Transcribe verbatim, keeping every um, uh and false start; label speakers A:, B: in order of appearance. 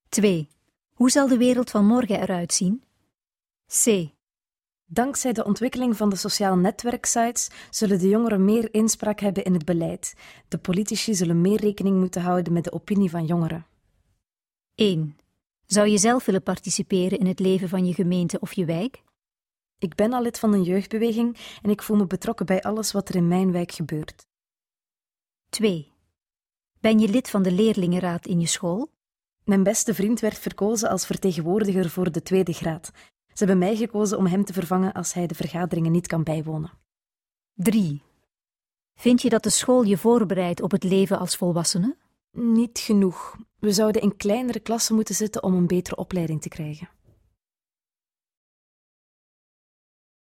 A: twee. Hoe zal de wereld van morgen eruit zien? C.
B: Dankzij de ontwikkeling van de sociale netwerksites zullen de jongeren meer inspraak hebben in het beleid. De politici zullen meer rekening moeten houden met de opinie van jongeren.
A: één. Zou je zelf willen participeren in het leven van je gemeente of je wijk?
B: Ik ben al lid van een jeugdbeweging en ik voel me betrokken bij alles wat er in mijn wijk gebeurt.
A: twee. Ben je lid van de leerlingenraad in je school?
B: Mijn beste vriend werd verkozen als vertegenwoordiger voor de tweede graad. Ze hebben mij gekozen om hem te vervangen als hij de vergaderingen niet kan bijwonen.
A: drie. Vind je dat de school je voorbereidt op het leven als volwassene?
B: Niet genoeg. We zouden in kleinere klassen moeten zitten om een betere opleiding te krijgen.